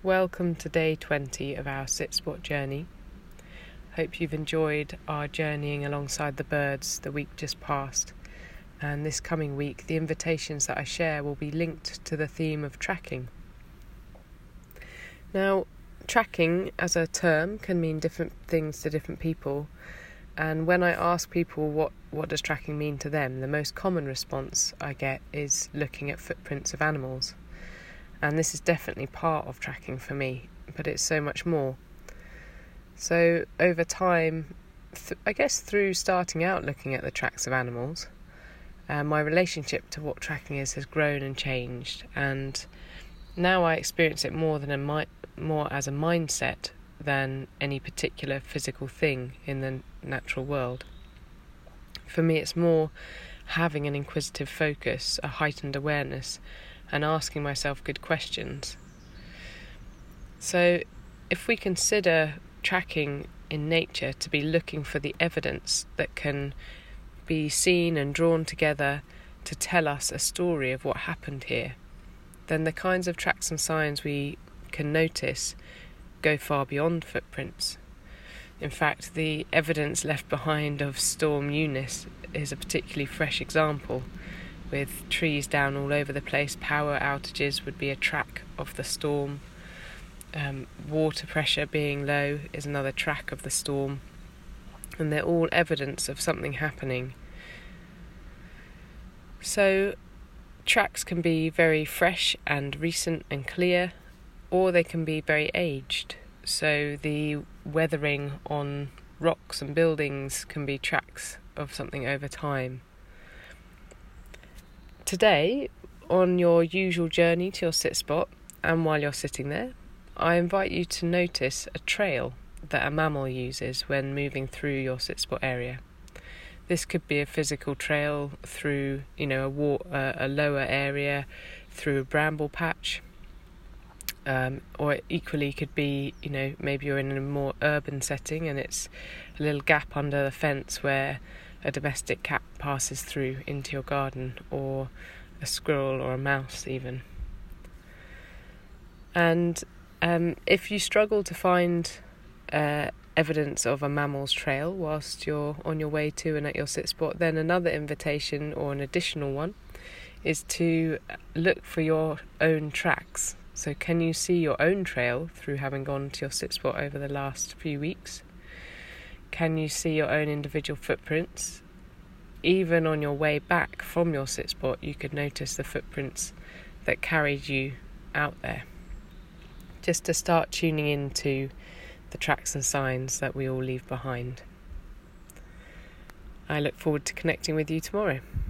Welcome to day 20 of our Sit Spot journey. Hope you've enjoyed our journeying alongside the birds the week just past. And this coming week, the invitations that I share will be linked to the theme of tracking. Now, tracking as a term can mean different things to different people. And when I ask people what does tracking mean to them, the most common response I get is looking at footprints of animals. And this is definitely part of tracking for me, but it's so much more. So over time, I guess through starting out looking at the tracks of animals, my relationship to what tracking is has grown and changed, and now I experience it more as a mindset than any particular physical thing in the natural world. For me, it's more having an inquisitive focus, a heightened awareness, and asking myself good questions. So if we consider tracking in nature to be looking for the evidence that can be seen and drawn together to tell us a story of what happened here, then the kinds of tracks and signs we can notice go far beyond footprints. In fact, the evidence left behind of Storm Eunice is a particularly fresh example. With trees down all over the place, power outages would be a track of the storm. Water pressure being low is another track of the storm. And they're all evidence of something happening. So, tracks can be very fresh and recent and clear, or they can be very aged. So the weathering on rocks and buildings can be tracks of something over time. Today, on your usual journey to your sit spot, and while you're sitting there, I invite you to notice a trail that a mammal uses when moving through your sit spot area. This could be a physical trail through, a lower area, through a bramble patch, or it equally could be, maybe you're in a more urban setting and it's a little gap under the fence where a domestic cat passes through into your garden, or a squirrel or a mouse even. And if you struggle to find evidence of a mammal's trail whilst you're on your way to and at your sit spot, then another invitation, or an additional one, is to look for your own tracks. So can you see your own trail through having gone to your sit spot over the last few weeks? Can you see your own individual footprints? Even on your way back from your sit spot, you could notice the footprints that carried you out there. Just to start tuning into the tracks and signs that we all leave behind. I look forward to connecting with you tomorrow.